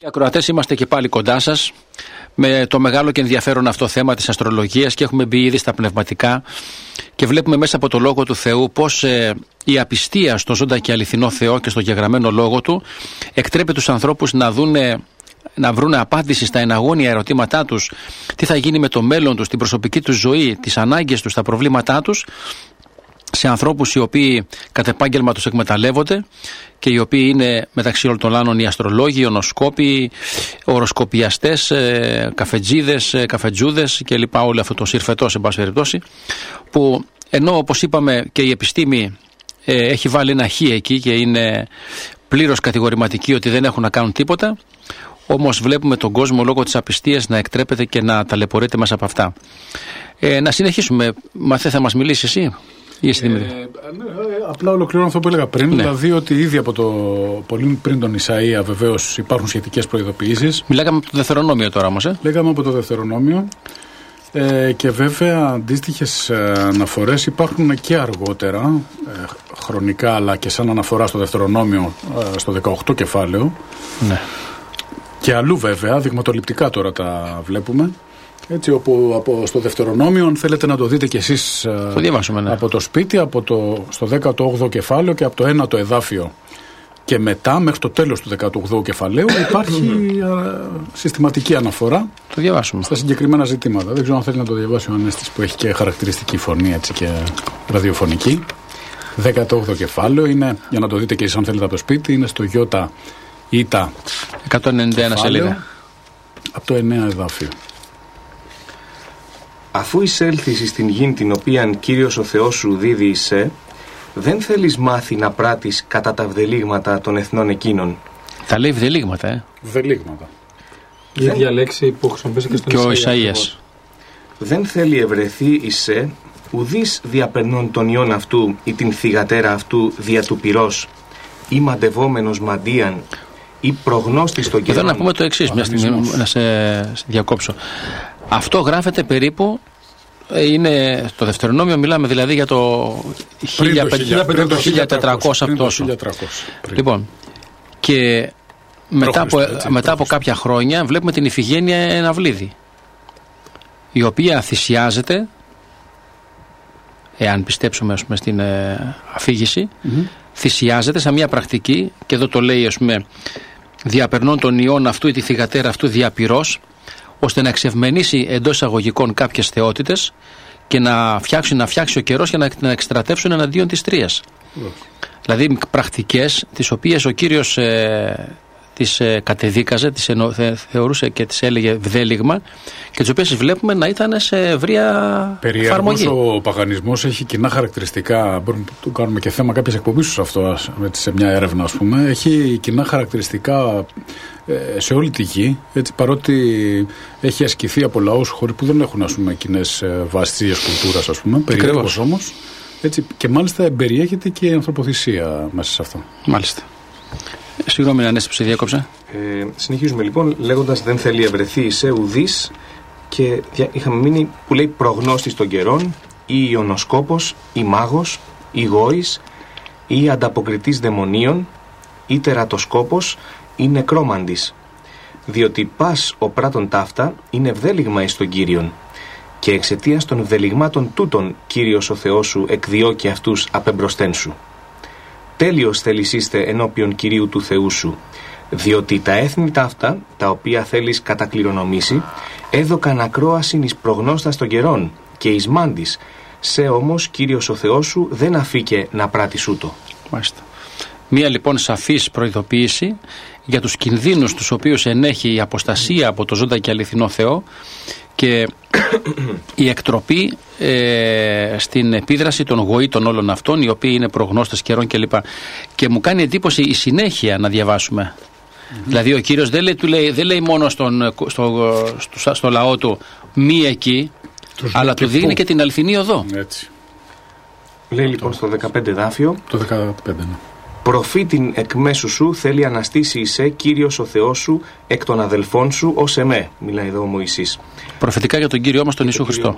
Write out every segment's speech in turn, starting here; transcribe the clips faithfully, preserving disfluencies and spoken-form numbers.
Οι ακροατές, είμαστε και πάλι κοντά σας με το μεγάλο και ενδιαφέρον αυτό θέμα της αστρολογίας και έχουμε μπει ήδη στα πνευματικά και βλέπουμε μέσα από το Λόγο του Θεού πως ε, η απιστία στο ζώντα και αληθινό Θεό και στο γεγραμμένο Λόγο του εκτρέπει τους ανθρώπους να δούνε, να βρουν απάντηση στα εναγώνια ερωτήματά τους, τι θα γίνει με το μέλλον τους, την προσωπική τους ζωή, τις ανάγκες τους, τα προβλήματά τους, σε ανθρώπους οι οποίοι κατ' επάγγελμα τους εκμεταλλεύονται και οι οποίοι είναι μεταξύ όλων των άλλων οι αστρολόγοι, οι ονοσκόποι, οροσκοπιαστές, ε, καφετζίδες, ε, καφετζούδες και λοιπά, όλο αυτό το συρφετό σε πάση περιπτώσει, που ενώ όπως είπαμε και η επιστήμη ε, έχει βάλει ένα χ εκεί και είναι πλήρως κατηγορηματική ότι δεν έχουν να κάνουν τίποτα, όμως βλέπουμε τον κόσμο λόγω της απιστίας να εκτρέπεται και να ταλαιπωρείται μέσα από αυτά. Ε, να συνεχίσουμε. Μαθέ, θα μας μιλήσει εσύ? Ε, ε, ναι, απλά ολοκληρώνω αυτό που έλεγα πριν, ναι. Δηλαδή ότι ήδη από το πολύ πριν τον Ισαΐα βεβαίως υπάρχουν σχετικές προειδοποιήσεις. Μιλάγαμε από το Δευτερονόμιο τώρα όμως, ε? Λέγαμε από το Δευτερονόμιο ε, και βέβαια αντίστοιχες αναφορές υπάρχουν και αργότερα ε, χρονικά, αλλά και σαν αναφορά στο Δευτερονόμιο ε, στο δεκαοκτώ κεφάλαιο, ναι. Και αλλού βέβαια, δειγματοληπτικά τώρα τα βλέπουμε. Έτσι, όπου από στο Δευτερονόμιο, αν θέλετε να το δείτε κι εσείς το διαβάσουμε, ναι. Από το σπίτι, από το, στο δέκατο όγδοο κεφάλαιο και από το ένατο εδάφιο και μετά μέχρι το τέλος του δέκατου όγδοου κεφαλαίου υπάρχει α, συστηματική αναφορά το διαβάσουμε. Στα συγκεκριμένα ζητήματα. Δεν ξέρω αν θέλει να το διαβάσει ο Ανέστης, που έχει και χαρακτηριστική φωνή, έτσι, και ραδιοφωνική. δέκατο όγδοο κεφάλαιο είναι, για να το δείτε κι εσείς αν θέλετε από το σπίτι, είναι στο Ιώτα Ήτα εκατόν ενενήντα ένα σελίδα από το εννέα εδάφιο. Αφού εισέλθεις στην γην την οποίαν Κύριος ο Θεός σου δίδει εισέ, δεν θέλεις μάθει να πράττεις κατά τα βδελίγματα των εθνών εκείνων. Τα λέει βδελίγματα, ε. Βδελίγματα. Η ίδια λέξη που χρησιμοποιήσει και στον και ο Ισαΐας. Δεν θέλει ευρεθεί εισέ, ουδείς διαπερνών των ιών αυτού ή την θυγατέρα αυτού δια του πυρός, ή μαντευόμενος μαντίαν, ή προγνώστης των καιρών. Εδώ να πούμε το εξής, μια στιγμή να σε διακόψω. Αυτό γράφεται περίπου, είναι το Δευτερονόμιο, μιλάμε δηλαδή για το χίλια τετρακόσια τόσο. Λοιπόν, και μετά από, έτσι, μετά από κάποια χρόνια βλέπουμε την Ιφηγένεια Εναυλίδη, η οποία θυσιάζεται, εάν πιστέψουμε, ας πούμε, στην ε, αφήγηση, mm-hmm. θυσιάζεται σαν μια πρακτική, και εδώ το λέει, ας πούμε, διαπερνών των ιών αυτού ή τη θυγατέρα αυτού διαπυρός, ώστε να εξευμενήσει εντός εισαγωγικών κάποιες θεότητες και να φτιάξει, να φτιάξει ο καιρός για να, να εξτρατεύσουν εναντίον της Τρίας. Mm. Δηλαδή πρακτικές τις οποίες ο Κύριος ε, τις ε, κατεδίκαζε, τις ενο, θε, θεωρούσε και τις έλεγε βδέλιγμα, και τις οποίες βλέπουμε να ήταν σε ευρεία εφαρμογή. Ο παγανισμός έχει κοινά χαρακτηριστικά, μπορούμε να το κάνουμε και θέμα κάποιες εκπομπής σε αυτό, σε μια έρευνα, ας πούμε. Έχει κοινά χαρακτηριστικά σε όλη τη γη, έτσι, παρότι έχει ασκηθεί από λαούς χώρες που δεν έχουν, ας πούμε, κοινές βάσεις της ίδιας κουλτούρας, ας πούμε, περίεργος όμως, έτσι, και μάλιστα εμπεριέχεται και η ανθρωποθυσία μέσα σε αυτό. Μάλιστα. Συγγνώμη, Ανέστη, που σε διέκοψα. Ε, συνεχίζουμε λοιπόν λέγοντας δεν θέλει ευρεθεί σε ουδής, και είχαμε μείνει που λέει προγνώστης των καιρών, ή ιονοσκόπος, ή μάγος, ή γόης, ή ανταποκριτής δαιμονίων, ή τερατοσκόπος, ή νεκρόμαντης. Διότι πας ο πράτων ταύτα είναι ευδέλιγμα εις τον Κύριον, και εξαιτίας των ευδελιγμάτων τούτων Κύριος ο Θεός σου εκδιώκει αυτούς απεμπροστέν σου. Τέλειος θέλεις είστε ενώπιον Κυρίου του Θεού σου, διότι τα έθνη ταύτα, τα οποία θέλεις κατακληρονομήσει, έδωκαν ακρόασιν εις προγνώστας των καιρών και εις μάντης, σε όμως Κύριος ο Θεός σου δεν αφήκε να πράττεις ούτω. Μάλιστα. Μία λοιπόν σαφής προειδοποίηση για τους κινδύνους τους οποίους ενέχει η αποστασία από το ζώντα και αληθινό Θεό και η εκτροπή ε, στην επίδραση των γοήτων όλων αυτών, οι οποίοι είναι προγνώστες καιρών κλπ. Και μου κάνει εντύπωση η συνέχεια να διαβάσουμε. Mm-hmm. Δηλαδή ο Κύριος δεν λέει, του λέει, δεν λέει μόνο στον, στο, στο, στο λαό του μη εκεί, τους αλλά του δίνει πού. Και την αληθινή οδό. Έτσι. Λέει λοιπόν το, στο δεκαπέντε δάφιο, το δεκαπέντε, ναι. Προφήτην εκ μέσου σου θέλει αναστήσει εισέ Κύριος ο Θεός σου εκ των αδελφών σου ως εμέ. Μιλάει εδώ ο Μωυσής. Προφητικά για τον Κύριό μας τον Ιησού Χριστό.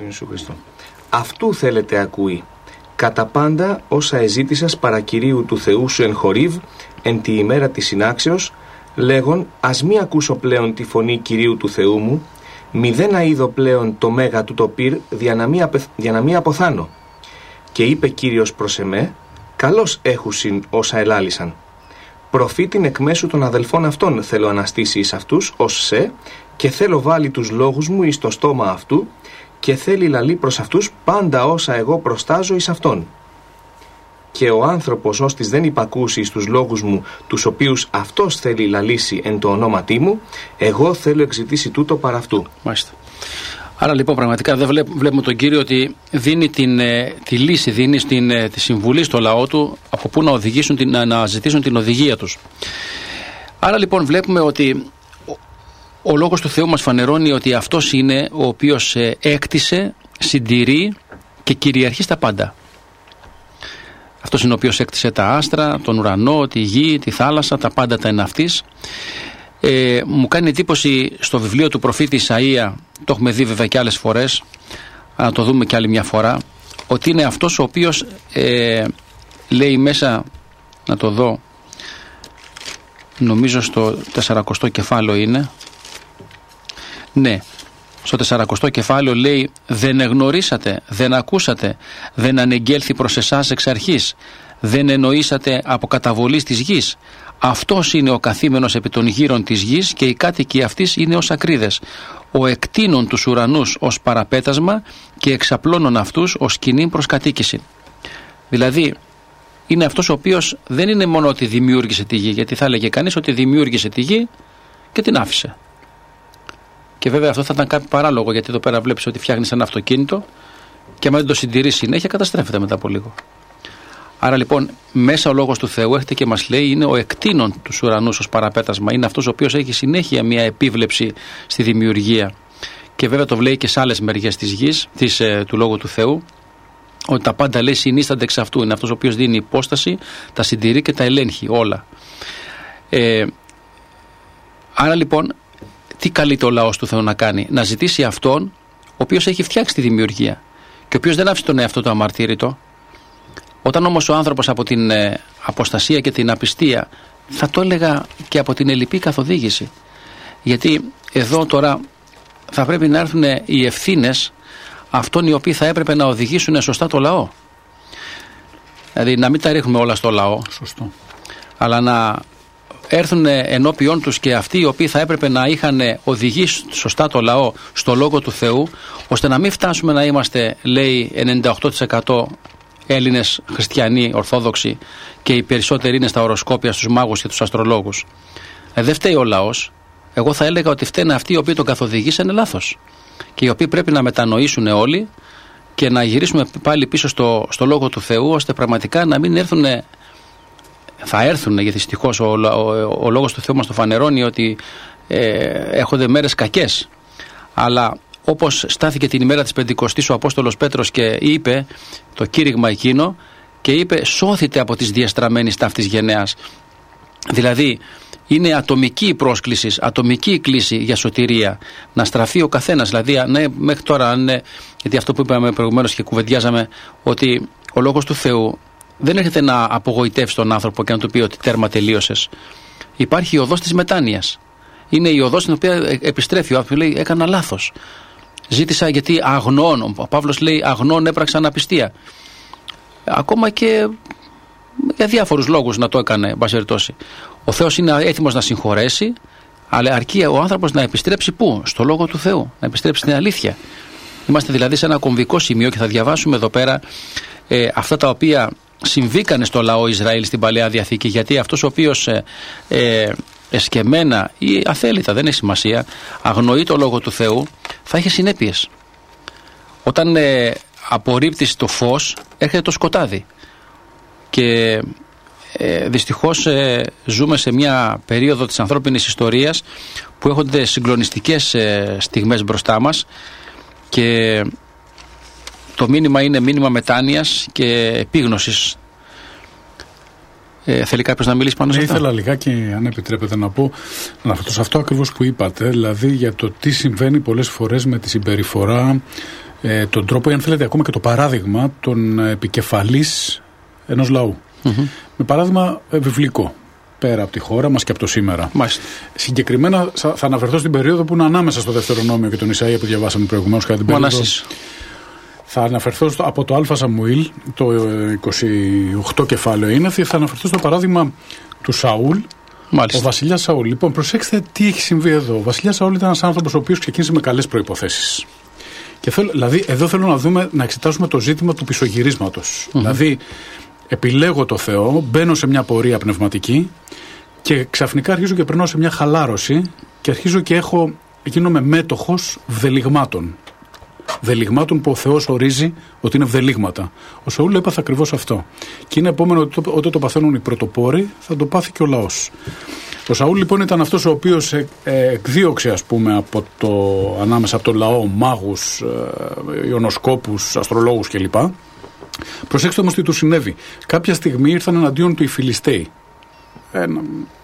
Αυτού θέλετε ακούει. Κατά πάντα όσα εζήτησας παρά Κυρίου του Θεού σου εν Χορίβ, εν τη ημέρα της συνάξεως, λέγον «Ας μη ακούσω πλέον τη φωνή Κυρίου του Θεού μου, μηδέν αείδω πλέον το μέγα του το πυρ, δια να μη, απε... δια να μη αποθάνω». Και είπε Κύριος προς εμέ, «Καλώς έχουσιν όσα ελάλησαν. Προφήτην εκ μέσου των αδελφών αυτών θέλω αναστήσει εις αυτούς ως σε, και θέλω βάλει τους λόγους μου εις το στόμα αυτού, και θέλει λαλεί προς αυτούς πάντα όσα εγώ προστάζω εις αυτόν. Και ο άνθρωπος ώστις δεν υπακούσει εις τους λόγους μου, τους οποίους αυτός θέλει λαλήσει εν το ονόματί μου, εγώ θέλω εξητήσει τούτο παρά αυτού». Μάλιστα. Άρα λοιπόν πραγματικά δεν βλέπουμε τον Κύριο ότι δίνει την, τη λύση, δίνει στην, τη συμβουλή στο λαό του από πού να οδηγήσουν, να, να ζητήσουν την οδηγία τους. Άρα λοιπόν βλέπουμε ότι ο, ο Λόγος του Θεού μας φανερώνει ότι αυτός είναι ο οποίος έκτισε, συντηρεί και κυριαρχεί στα πάντα. Αυτός είναι ο οποίος έκτισε τα άστρα, τον ουρανό, τη γη, τη θάλασσα, τα πάντα τα είναι αυτής. Ε, μου κάνει εντύπωση στο βιβλίο του προφήτη Ισαΐα, το έχουμε δει βέβαια και άλλες φορές, να το δούμε και άλλη μια φορά, ότι είναι αυτός ο οποίος ε, λέει μέσα, να το δω, νομίζω στο τεσσαρακοστό κεφάλαιο είναι, ναι, στο τεσσαρακοστό κεφάλαιο λέει «Δεν εγνωρίσατε, δεν ακούσατε, δεν ανεγγέλθη προς εσάς εξ αρχής, δεν εννοήσατε από καταβολής της γης. Αυτός είναι ο καθήμενος επί των γύρων της γης και οι κάτοικοι αυτής είναι ως ακρίδες. Ο εκτείνων τους ουρανούς ως παραπέτασμα και εξαπλώνων αυτούς ως κοινή προς κατοίκηση». Δηλαδή είναι αυτός ο οποίος δεν είναι μόνο ότι δημιούργησε τη γη, γιατί θα έλεγε κανείς ότι δημιούργησε τη γη και την άφησε. Και βέβαια αυτό θα ήταν κάτι παράλογο, γιατί εδώ πέρα βλέπεις ότι φτιάχνεις ένα αυτοκίνητο και άμα δεν το συντηρείς συνέχεια καταστρέφεται μετά από λίγο. Άρα λοιπόν μέσα ο Λόγος του Θεού έρχεται και μας λέει είναι ο εκτείνων τους ουρανούς ως παραπέτασμα. Είναι αυτός ο οποίος έχει συνέχεια μια επίβλεψη στη δημιουργία. Και βέβαια το λέει και σε άλλες μεριές της γης, της, ε, του Λόγου του Θεού, ότι τα πάντα λέει συνίστανται εξ αυτού. Είναι αυτός ο οποίος δίνει υπόσταση, τα συντηρεί και τα ελέγχει όλα. Ε, άρα λοιπόν τι καλείται ο λαός του Θεού να κάνει? Να ζητήσει αυτόν ο οποίος έχει φτιάξει τη δημιουργία και ο οποίος δεν άφησε τον εαυτό του αμαρτύρητο. Όταν όμως ο άνθρωπος από την ε, αποστασία και την απιστία, θα το έλεγα και από την ελλειπή καθοδήγηση, γιατί εδώ τώρα θα πρέπει να έρθουν οι ευθύνες αυτών οι οποίοι θα έπρεπε να οδηγήσουν σωστά το λαό. Δηλαδή να μην τα ρίχνουμε όλα στο λαό. Σωστό. Αλλά να έρθουν ενώπιον τους και αυτοί οι οποίοι θα έπρεπε να είχαν οδηγήσει σωστά το λαό στο Λόγο του Θεού, ώστε να μην φτάσουμε να είμαστε, λέει, ενενήντα οκτώ τοις εκατό Έλληνες χριστιανοί, ορθόδοξοι, και οι περισσότεροι είναι στα οροσκόπια, στους μάγους και τους αστρολόγους. Ε, δεν φταίει ο λαός. Εγώ θα έλεγα ότι φταίνε αυτοί οι οποίοι τον καθοδηγήσανε λάθος. Και οι οποίοι πρέπει να μετανοήσουν όλοι και να γυρίσουμε πάλι πίσω στο, στο Λόγο του Θεού, ώστε πραγματικά να μην έρθουν. Θα έρθουν, γιατί δυστυχώς ο, ο, ο, ο Λόγος του Θεού μας το φανερώνει ότι ε, έχονται μέρες κακές. Αλλά όπως στάθηκε την ημέρα της Πεντηκοστής ο Απόστολος Πέτρος και είπε το κήρυγμα εκείνο και είπε «Σώθητε από τις διαστραμμένης ταύτης γενναίας». Δηλαδή είναι ατομική η πρόσκληση, ατομική η κλίση για σωτηρία, να στραφεί ο καθένας. Δηλαδή ναι, μέχρι τώρα, ναι, γιατί αυτό που είπαμε προηγουμένως και κουβεντιάζαμε, ότι ο Λόγος του Θεού δεν έρχεται να απογοητεύσει τον άνθρωπο και να του πει ότι τέρμα τελείωσες. Υπάρχει η οδός της μετάνοιας. Είναι η οδός στην οποία επιστρέφει ο άνθρωπος, λέει έκανα λάθος. Ζήτησα γιατί αγνών, ο Παύλος λέει αγνών έπραξαν απιστία. Ακόμα και για διάφορους λόγους να το έκανε, εν πάση περιπτώσει. Ο Θεός είναι έτοιμος να συγχωρέσει, αλλά αρκεί ο άνθρωπος να επιστρέψει πού? Στο Λόγο του Θεού, να επιστρέψει στην αλήθεια. Είμαστε δηλαδή σε ένα κομβικό σημείο και θα διαβάσουμε εδώ πέρα ε, αυτά τα οποία συμβήκανε στο λαό Ισραήλ στην Παλαιά Διαθήκη, γιατί αυτός ο οποίος ε, ε, εσκεμμένα ή αθέλητα, δεν έχει σημασία, αγνοεί το Λόγο του Θεού, θα έχει συνέπειες. Όταν ε, απορρίπτεις το φως, έρχεται το σκοτάδι. Και ε, δυστυχώς ε, ζούμε σε μια περίοδο της ανθρώπινης ιστορίας που έχονται συγκλονιστικές ε, στιγμές μπροστά μας και το μήνυμα είναι μήνυμα μετάνοιας και επίγνωσης. Ε, θέλει κάποιος να μιλήσει πάνω σε ναι, αυτό? Ήθελα λιγάκι, αν επιτρέπετε, να πω, να αναφερθώ σε αυτό ακριβώς που είπατε, δηλαδή για το τι συμβαίνει πολλές φορές με τη συμπεριφορά, ε, τον τρόπο, αν θέλετε, ακόμα και το παράδειγμα των επικεφαλής ενός λαού. Mm-hmm. Με παράδειγμα ε, βιβλικό. πέρα από τη χώρα μας και από το σήμερα. Μάλιστα. Συγκεκριμένα θα αναφερθώ στην περίοδο που είναι ανάμεσα στο Δευτερονόμιο και τον Ισαΐα που διαβάσαμε προηγουμένως κατά την περίοδο. Θα αναφερθώ στο, από το Α Σαμουήλ, το είκοσι οκτώ κεφάλαιο είναι, θα αναφερθώ στο παράδειγμα του Σαούλ. Μάλιστα. Ο βασιλιάς Σαούλ. Λοιπόν, προσέξτε τι έχει συμβεί εδώ. Ο βασιλιάς Σαούλ ήταν ένας άνθρωπος ο οποίος ξεκίνησε με καλές προϋποθέσεις. Και θέλω, δηλαδή, εδώ θέλω να δούμε, να εξετάσουμε το ζήτημα του πισωγυρίσματος. Mm-hmm. Δηλαδή, επιλέγω το Θεό, μπαίνω σε μια πορεία πνευματική και ξαφνικά αρχίζω και περνάω σε μια χαλάρωση και αρχίζω και έχω, γίνομαι μέτοχος βδελιγμάτων. Βδελιγμάτων που ο Θεός ορίζει ότι είναι βδελίγματα. Ο Σαούλ έπαθε ακριβώς αυτό. Και είναι επόμενο ότι όταν το παθαίνουν οι πρωτοπόροι, θα το πάθει και ο λαός. Ο Σαούλ λοιπόν ήταν αυτός ο οποίος ε, ε, εκδίωξε, ας πούμε, από το, ανάμεσα από το λαό μάγους, ε, ιονοσκόπους, αστρολόγους κλπ. Προσέξτε όμως τι του συνέβη. Κάποια στιγμή ήρθαν εναντίον του οι Φιλιστέοι. Ένα,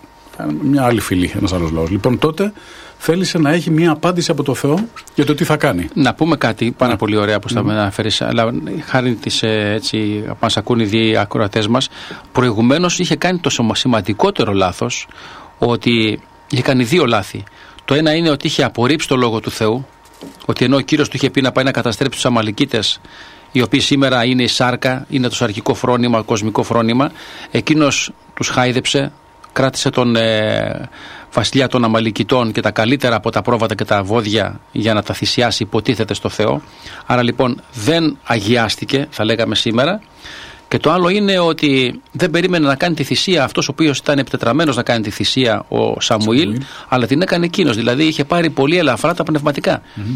μια άλλη φυλή, ένας άλλος λαός. Λοιπόν, τότε θέλησε να έχει μια απάντηση από το Θεό για το τι θα κάνει. Να πούμε κάτι πάρα πολύ ωραία που θα mm. με αναφέρεις, αλλά χάρη της, έτσι, μας ακούν οι δύο ακροατές μας, προηγουμένως είχε κάνει το σημαντικότερο λάθος, ότι είχε κάνει δύο λάθη. Το ένα είναι ότι είχε απορρίψει το λόγο του Θεού, ότι ενώ ο Κύριος του είχε πει να πάει να καταστρέψει τους Αμαλικίτες, οι οποίοι σήμερα είναι η σάρκα, είναι το σαρκικό φρόνημα, κοσμικό φρόνημα, εκείνος τους χάιδεψε, κράτησε τον ε, βασιλιά των Αμαλικιτών και τα καλύτερα από τα πρόβατα και τα βόδια για να τα θυσιάσει, υποτίθεται στο Θεό. Άρα λοιπόν δεν αγιάστηκε, θα λέγαμε σήμερα. Και το άλλο είναι ότι δεν περίμενε να κάνει τη θυσία αυτός ο οποίος ήταν επιτετραμένος να κάνει τη θυσία, ο Σαμουήλ, Σαμουήλ. αλλά την έκανε εκείνος. Δηλαδή είχε πάρει πολύ ελαφρά τα πνευματικά. Mm-hmm.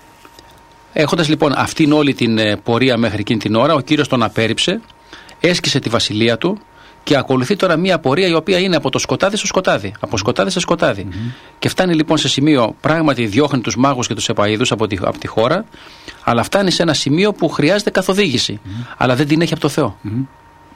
Έχοντας λοιπόν αυτήν όλη την πορεία μέχρι εκείνη την ώρα, ο Κύριος τον απέρριψε, έσκησε τη βασιλεία του και ακολουθεί τώρα μια πορεία η οποία είναι από το σκοτάδι στο σκοτάδι. Από σκοτάδι σε σκοτάδι. Mm-hmm. Και φτάνει λοιπόν σε σημείο, πράγματι διώχνει τους μάγους και τους επαΐδους από τη, από τη χώρα, αλλά φτάνει σε ένα σημείο που χρειάζεται καθοδήγηση. Mm-hmm. Αλλά δεν την έχει από το Θεό. Mm-hmm.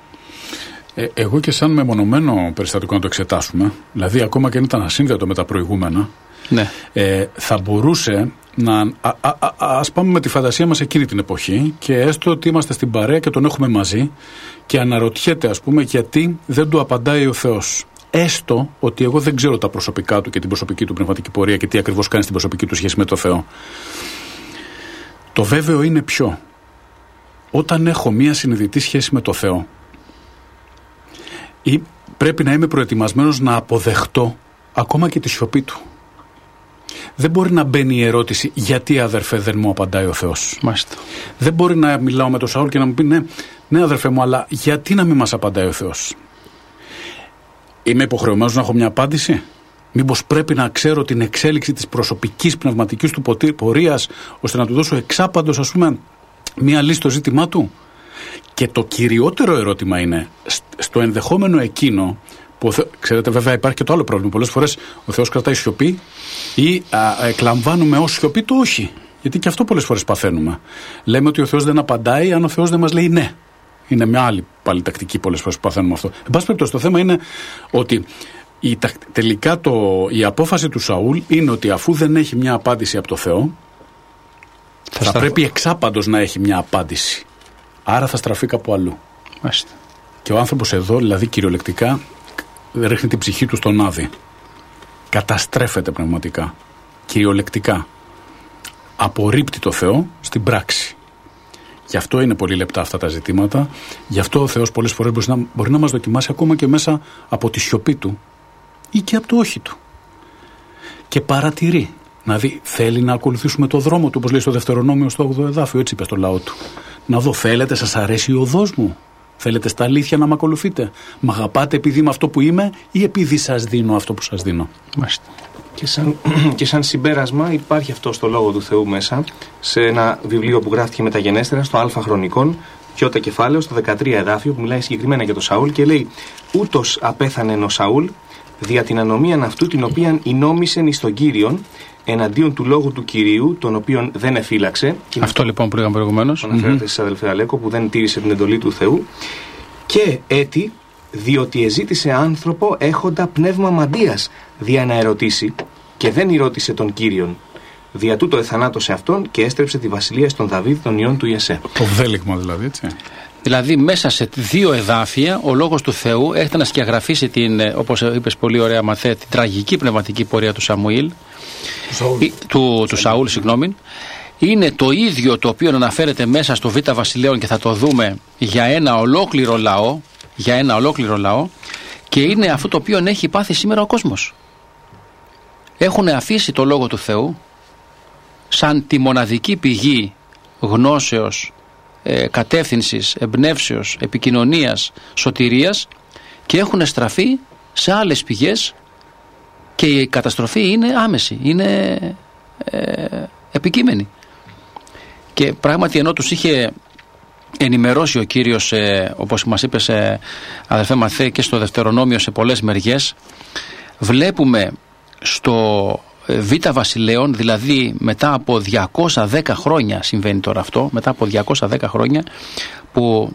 Ε, εγώ και σαν μεμονωμένο περιστατικό να το εξετάσουμε, δηλαδή ακόμα και αν ήταν ασύνδετο με τα προηγούμενα, ναι. ε, θα μπορούσε να. Α, α, α, ας πάμε με τη φαντασία μας εκείνη την εποχή και έστω ότι είμαστε στην παρέα και τον έχουμε μαζί και αναρωτιέται, ας πούμε, γιατί δεν του απαντάει ο Θεός. Έστω ότι εγώ δεν ξέρω τα προσωπικά του και την προσωπική του πνευματική πορεία και τι ακριβώς κάνει στην προσωπική του σχέση με το Θεό. Το βέβαιο είναι ποιο? Όταν έχω μία συνειδητή σχέση με το Θεό, ή πρέπει να είμαι προετοιμασμένος να αποδεχτώ ακόμα και τη σιωπή του. Δεν μπορεί να μπαίνει η ερώτηση γιατί, αδερφέ, δεν μου απαντάει ο Θεός. Μάλιστα. Δεν μπορεί να μιλάω με τον Σαούλ και να μου πει ναι, ναι αδερφέ μου, αλλά γιατί να μην μας απαντάει ο Θεός? Είμαι υποχρεωμένος να έχω μια απάντηση? Μήπως πρέπει να ξέρω την εξέλιξη της προσωπικής πνευματικής του πορείας ώστε να του δώσω εξάπαντος, ας πούμε, μια λύση στο ζήτημά του? Και το κυριότερο ερώτημα είναι στο ενδεχόμενο εκείνο που, ξέρετε, βέβαια υπάρχει και το άλλο πρόβλημα. Πολλές φορές ο Θεός κρατάει σιωπή ή α, εκλαμβάνουμε ως σιωπή το όχι. Γιατί και αυτό πολλές φορές παθαίνουμε. Λέμε ότι ο Θεός δεν απαντάει αν ο Θεός δεν μας λέει ναι. Είναι μια άλλη πάλι τακτική πολλές φορές που παθαίνουμε αυτό. Εν πάση περιπτώσει, το θέμα είναι ότι η, τελικά το, η απόφαση του Σαούλ είναι ότι αφού δεν έχει μια απάντηση από το Θεό, θα, θα πρέπει εξάπαντος να έχει μια απάντηση. Άρα θα στραφεί κάπου αλλού. Μάλιστα. Και ο άνθρωπος εδώ, δηλαδή κυριολεκτικά, ρίχνει την ψυχή του στον άδει. Καταστρέφεται πνευματικά. Κυριολεκτικά. Απορρίπτει το Θεό στην πράξη. Γι' αυτό είναι πολύ λεπτά αυτά τα ζητήματα. Γι' αυτό ο Θεός πολλές φορές μπορεί να, μπορεί να μας δοκιμάσει ακόμα και μέσα από τη σιωπή του ή και από το όχι του. Και παρατηρεί. Να δει, θέλει να ακολουθήσουμε το δρόμο του, όπως λέει στο Δευτερονόμιο στο όγδοο εδάφιο, έτσι είπε στο λαό του. Να δω, θέλετε, σας αρέσει η οδός μου? Θέλετε στα αλήθεια να με ακολουθείτε? Μ' αγαπάτε επειδή είμαι αυτό που είμαι ή επειδή σας δίνω αυτό που σας δίνω? Μάλιστα. Και σαν, και σαν συμπέρασμα υπάρχει αυτό στο Λόγο του Θεού μέσα, σε ένα βιβλίο που γράφτηκε μεταγενέστερα, στο Α Χρονικών, Ι κεφάλαιο, στο δεκατρία εδάφιο, που μιλάει συγκεκριμένα για τον Σαούλ και λέει: ούτως απέθανε ο Σαούλ δια την ανομίαν αυτού την οποίαν ενόμισεν εις τον Κύριον, εναντίον του λόγου του Κυρίου, τον οποίον δεν εφύλαξε. Αυτό λοιπόν που λέγαμε προηγουμένως. Αναφέρεται mm-hmm. αδελφέ Αλέκο, που δεν τήρησε την εντολή του Θεού. Και έτι, διότι εζήτησε άνθρωπο έχοντα πνεύμα μαντείας, δια να ερωτήσει, και δεν ερώτησε τον Κύριον. Δια τούτο εθανάτωσε αυτόν και έστρεψε τη βασιλεία στον Δαβίδ, τον ιόν του Ιεσέ. Το βδέλιγμα δηλαδή, έτσι. Δηλαδή μέσα σε δύο εδάφια ο λόγος του Θεού έρχεται να σκιαγραφίσει την, όπως είπες πολύ ωραία Μαθέ, την τραγική πνευματική πορεία του Σαμουήλ, του Σαούλ, του, του Σαούλ συγγνώμη. Είναι το ίδιο το οποίο αναφέρεται μέσα στο Β' Βασιλέων και θα το δούμε για ένα ολόκληρο λαό, για ένα ολόκληρο λαό, και είναι αυτό το οποίο έχει πάθει σήμερα ο κόσμος. Έχουν αφήσει το Λόγο του Θεού σαν τη μοναδική πηγή γνώσεως, ε, κατεύθυνσης, εμπνεύσεως, επικοινωνίας, σωτηρίας, και έχουν στραφεί σε άλλες πηγές και η καταστροφή είναι άμεση, είναι ε, επικείμενη. Και πράγματι ενώ τους είχε ενημερώσει ο Κύριος, ε, όπως μας είπε σε, αδερφέ Μαθέ, και στο Δευτερονόμιο σε πολλές μεριές, βλέπουμε στο Β' Βασιλέων, δηλαδή μετά από διακόσια δέκα χρόνια συμβαίνει τώρα αυτό, μετά από διακόσια δέκα χρόνια που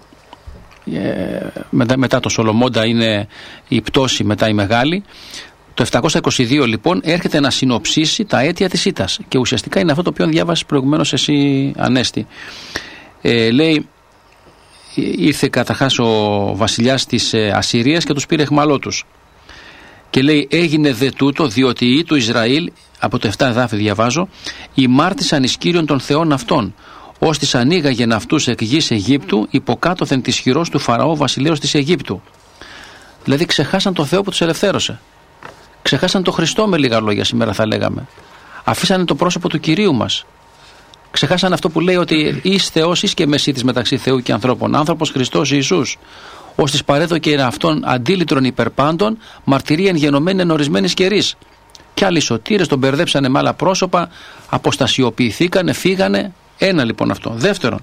ε, μετά, μετά το Σολομώντα είναι η πτώση, μετά η μεγάλη, το επτακόσια είκοσι δύο λοιπόν έρχεται να συνοψίσει τα αίτια της ήττας, και ουσιαστικά είναι αυτό το οποίο διάβασες προηγουμένως εσύ, Ανέστη. Ε, λέει, ήρθε καταρχάς ο βασιλιάς της Ασσυρίας και τους πήρε αιχμαλό τους. Και λέει, έγινε δε τούτο διότι οι του Ισραήλ, από το επτά εδάφη διαβάζω, ημάρτησαν εις Κύριον των θεών αυτών, ως τις ανοίγαγεν αυτούς εκ γης Αιγύπτου, υποκάτωθεν της χειρός του Φαραώ βασιλέως της Αιγύπτου. Δηλαδή ξεχάσαν το Θεό που τους ελευθέρωσε. Ξεχάσαν το Χριστό, με λίγα λόγια σήμερα θα λέγαμε. Αφήσανε το πρόσωπο του Κυρίου μας. Ξεχάσαν αυτό που λέει ότι εις Θεός, εις και μεσίτης μεταξύ Θεού και ανθρώπων. Άνθρωπος Χριστός Ιησούς. Ως της παρέδωκε αυτόν αντίλητρον υπερπάντων, μαρτυρίαν γενομένη εν ορισμένης καιρής. Κι άλλοι σωτήρες τον μπερδέψανε με άλλα πρόσωπα, αποστασιοποιηθήκανε, φύγανε. Ένα λοιπόν αυτό. Δεύτερον,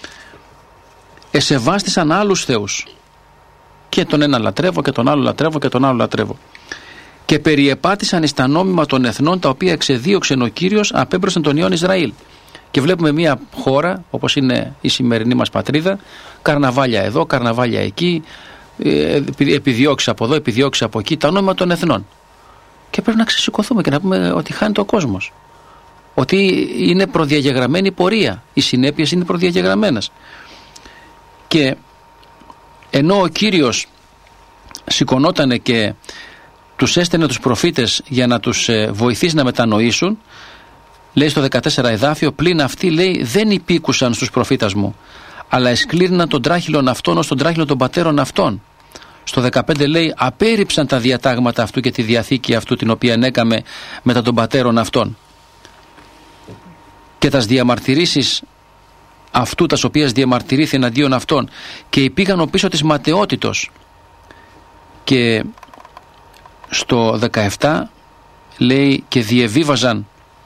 εσεβάστησαν άλλους θεούς. Και τον ένα λατρεύω και τον άλλο λατρεύω και τον άλλο λατρεύω. Και περιεπάτησαν εις τα νόμιμα των εθνών, τα οποία εξεδίωξε ο Κύριος απέμπροσθεν των ιών Ισραήλ. Και βλέπουμε μια χώρα, όπως είναι η σημερινή μας πατρίδα, καρναβάλια εδώ, καρναβάλια εκεί, επιδιώξει από εδώ, επιδιώξει από εκεί, τα νόμιμα των εθνών. Και πρέπει να ξεσηκωθούμε και να πούμε ότι χάνεται ο κόσμος. Ότι είναι προδιαγεγραμμένη η πορεία. Οι συνέπειες είναι προδιαγεγραμμένες. Και ενώ ο Κύριος σηκωνότανε και τους έστελνε τους προφήτες για να τους βοηθήσει να μετανοήσουν, λέει στο δεκατέσσερα εδάφιο, πλην αυτοί, λέει, δεν υπήκουσαν στους προφήτας μου, αλλά εσκλήριναν τον τράχυλον αυτών ως τον τράχυλο των πατέρων αυτών. Στο δεκαπέντε λέει, απέρριψαν τα διατάγματα αυτού και τη διαθήκη αυτού, την οποία έκαμε μετά των πατέρων αυτών. Και τας διαμαρτυρήσεις αυτού, τας οποίας διαμαρτυρήθη εναντίον αυτών, και υπήγαν ο πίσω της ματαιότητος. Και στο δεκαεπτά λέει, και διεβίβαζαν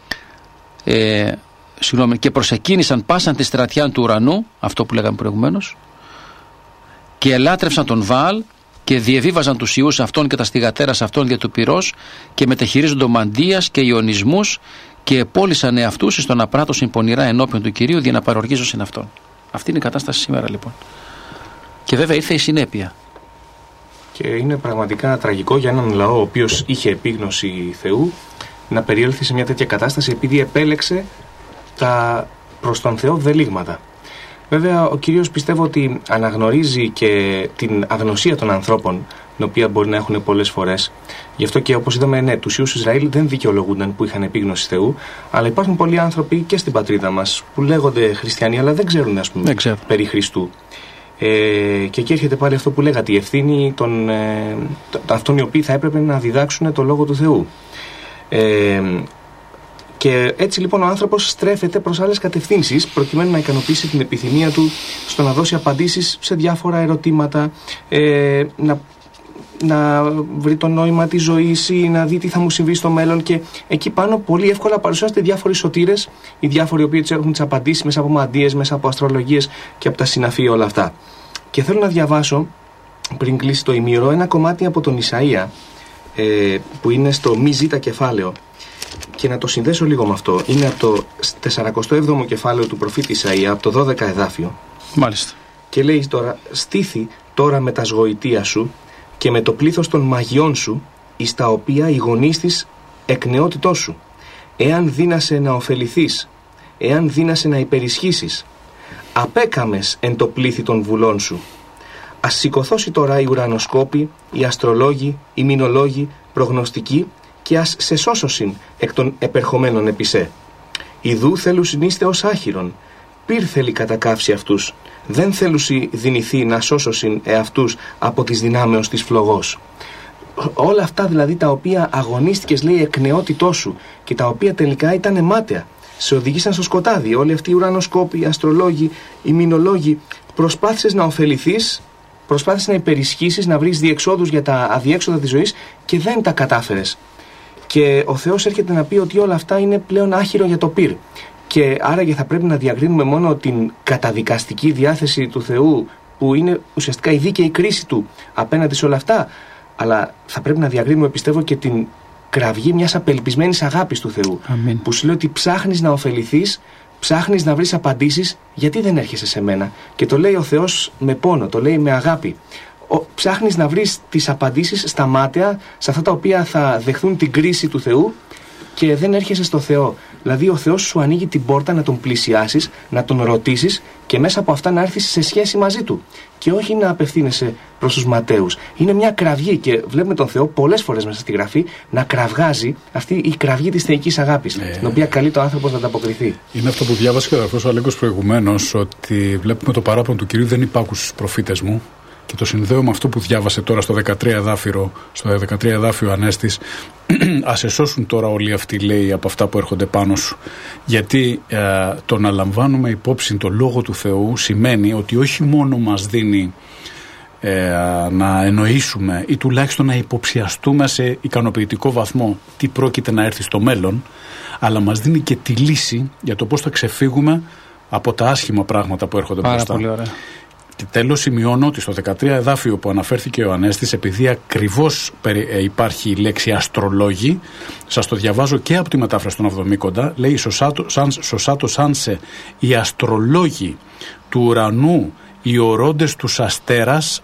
ε, συγγνώμη, και προσεκίνησαν πάσαν τη στρατιά του ουρανού, αυτό που λέγαμε προηγουμένως, και ελάτρευσαν τον Βαάλ και διεβίβαζαν τους ιούς αυτών και τα στιγατέρας αυτών δια του πυρός, και μετεχειρίζονται μαντίας και ιονισμούς, και επόλυσαν εαυτούς εις τον απράτωσιν πονηρά ενώπιον του Κυρίου, για να παροργίζωσιν αυτόν. Αυτή είναι η κατάσταση σήμερα λοιπόν. Και βέβαια ήρθε η συνέπεια. Και είναι πραγματικά τραγικό για έναν λαό ο οποίος είχε επίγνωση Θεού να περιέλθει σε μια τέτοια κατάσταση, επειδή επέλεξε τα προς τον Θεό δελίγματα. Βέβαια ο Κύριος πιστεύω ότι αναγνωρίζει και την αγνωσία των ανθρώπων, την οποία μπορεί να έχουν πολλές φορές. Γι' αυτό και όπως είδαμε, ναι, τους ιούς Ισραήλ δεν δικαιολογούνταν που είχαν επίγνωση Θεού, αλλά υπάρχουν πολλοί άνθρωποι και στην πατρίδα μας που λέγονται χριστιανοί, αλλά δεν ξέρουν, ας πούμε, δεν περί Χριστού. Ε, και εκεί έρχεται πάλι αυτό που λέγατε, η ευθύνη των ε, αυτών οι οποίοι θα έπρεπε να διδάξουν το Λόγο του Θεού. Ε, και έτσι λοιπόν ο άνθρωπος στρέφεται προς άλλες κατευθύνσεις προκειμένου να ικανοποιήσει την επιθυμία του στο να δώσει απαντήσεις σε διάφορα ερωτήματα, ε, να, να βρει το νόημα της ζωής ή να δει τι θα μου συμβεί στο μέλλον, και εκεί πάνω πολύ εύκολα παρουσιάζονται διάφοροι σωτήρες, οι διάφοροι οι οποίοι έχουν τις απαντήσεις μέσα από μαντείες, μέσα από αστρολογίες και από τα συναφή όλα αυτά. Και θέλω να διαβάσω πριν κλείσει το ημίωρο ένα κομμάτι από τον Ισαΐα, ε, που είναι στο μη ζήτα κεφάλαιο, και να το συνδέσω λίγο με αυτό. Είναι από το σαράντα έβδομο κεφάλαιο του προφήτη Ισαΐα, από το δώδεκα εδάφιο. Μάλιστα. Και λέει τώρα, στήθη τώρα με τα σγοητεία σου και με το πλήθος των μαγιών σου, εις τα οποία οι γονείς της εκ νεότητός σου, εάν δύνασε να ωφεληθείς, εάν δύνασε να υπερισχύσεις, απέκαμες εν το πλήθη των βουλών σου. Ας σηκωθώσει τώρα οι ουρανοσκόποι, οι αστρολόγοι, οι μηνολόγοι, προγνωστικοί και ας σε σώσωσιν εκ των επερχομένων επισέ. Ιδού θέλουσιν είστε ως άχυρον. Πυρ θέλει κατακάψει αυτούς. Δεν θέλουσι δυνηθεί να σώσωσιν εαυτούς από τις δυνάμεως της φλογός. Όλα αυτά δηλαδή τα οποία αγωνίστηκες, λέει, εκ νεότητός σου και τα οποία τελικά ήταν μάταια, σε οδηγήσαν στο σκοτάδι. Όλοι αυτοί οι ουρανοσκόποι, οι αστρολόγοι, οι μηνολόγοι, προσπάθησες να ωφεληθείς, προσπάθησες να υπερισχύσεις, να βρεις διεξόδους για τα αδιέξοδα της ζωής και δεν τα κατάφερες. Και ο Θεός έρχεται να πει ότι όλα αυτά είναι πλέον άχυρο για το πυρ. Και άραγε θα πρέπει να διακρίνουμε μόνο την καταδικαστική διάθεση του Θεού, που είναι ουσιαστικά η δίκαιη κρίση του απέναντι σε όλα αυτά, αλλά θα πρέπει να διακρίνουμε, πιστεύω, και την κραυγή μιας απελπισμένης αγάπης του Θεού. Αμήν. Που σου λέει ότι ψάχνεις να ωφεληθείς, ψάχνεις να βρεις απαντήσεις, γιατί δεν έρχεσαι σε μένα. Και το λέει ο Θεός με πόνο, το λέει με αγάπη. Ο, ψάχνεις να βρεις τις απαντήσεις στα μάταια, σε αυτά τα οποία θα δεχθούν την κρίση του Θεού, και δεν έρχεσαι στο Θεό. Δηλαδή ο Θεός σου ανοίγει την πόρτα να τον πλησιάσεις, να τον ρωτήσεις και μέσα από αυτά να έρθεις σε σχέση μαζί του. Και όχι να απευθύνεσαι προς τους ματέους. Είναι μια κραυγή και βλέπουμε τον Θεό πολλές φορές μέσα στη Γραφή να κραυγάζει, αυτή η κραυγή της θεϊκής αγάπης, ε, την οποία καλεί το άνθρωπος να ανταποκριθεί. Είναι αυτό που διάβασε και ο αδερφός ο Αλέκος προηγουμένως, ότι βλέπουμε το παράπονο του Κυρίου, δεν υπάκου στους προφήτες μου. Και το συνδέω με αυτό που διάβασε τώρα στο δεκατρία εδάφιο, στο δεκατρία εδάφιο Ανέστης. Ας εσώσουν τώρα όλοι αυτοί, λέει, από αυτά που έρχονται πάνω σου. Γιατί ε, το να λαμβάνουμε υπόψη το Λόγο του Θεού σημαίνει ότι όχι μόνο μας δίνει ε, να εννοήσουμε ή τουλάχιστον να υποψιαστούμε σε ικανοποιητικό βαθμό τι πρόκειται να έρθει στο μέλλον, αλλά μας δίνει και τη λύση για το πώς θα ξεφύγουμε από τα άσχημα πράγματα που έρχονται. Πάρα μπροστά. Πολύ ωραία. Και τέλος σημειώνω ότι στο δεκατρία εδάφιο που αναφέρθηκε ο Ανέστης, επειδή ακριβώς υπάρχει η λέξη αστρολόγοι, σας το διαβάζω και από τη μετάφραση των Αβδομίκοντα, λέει «Σωσάτο σάνσε οι αστρολόγοι του ουρανού, οι ορώντες τους αστέρας,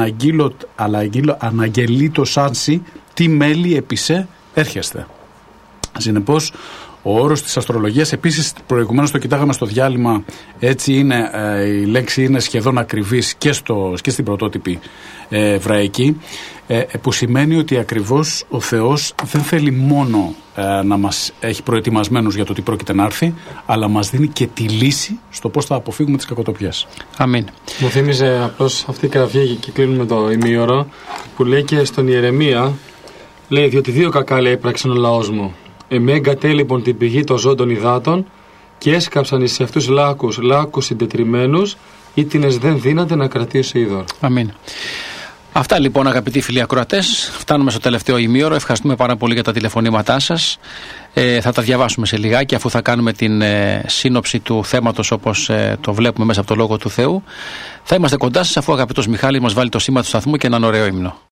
αναγγελίτο σάνσι, τι μέλη επισέ έρχεστε». Συνεπώς, ο όρος της αστρολογίας, επίσης προηγουμένως το κοιτάγαμε στο διάλειμμα, έτσι είναι, ε, η λέξη είναι σχεδόν ακριβής και, στο, και στην πρωτότυπη ε, εβραϊκή, ε, που σημαίνει ότι ακριβώς ο Θεός δεν θέλει μόνο ε, να μας έχει προετοιμασμένους για το τι πρόκειται να έρθει, αλλά μας δίνει και τη λύση στο πώς θα αποφύγουμε τις κακοτοπιές. Αμήν. Μου θύμιζε απλώς αυτή η κραυγή, και κλείνουμε το ημίωρο, που λέει και στον Ιερεμία, λέει, διότι δύο κακά, λέει, έπραξαν ο λαός μου. Εμέ εγκατέλειπον την πηγή των ζώντων υδάτων και έσκαψαν εις αυτούς λάκους, λάκους συντετριμμένους, ήτινες δεν δύναται να κρατήσει είδωρ. Αμήν. Αυτά λοιπόν, αγαπητοί φίλοι ακροατές, φτάνουμε στο τελευταίο ημίωρο. Ευχαριστούμε πάρα πολύ για τα τηλεφωνήματά σας. Ε, θα τα διαβάσουμε σε λιγάκι, αφού θα κάνουμε την ε, σύνοψη του θέματος όπως ε, το βλέπουμε μέσα από το Λόγο του Θεού. Θα είμαστε κοντά σας, αφού ο αγαπητός Μιχάλης μας βάλει το σήμα του σταθμού και έναν ωραίο ύμνο.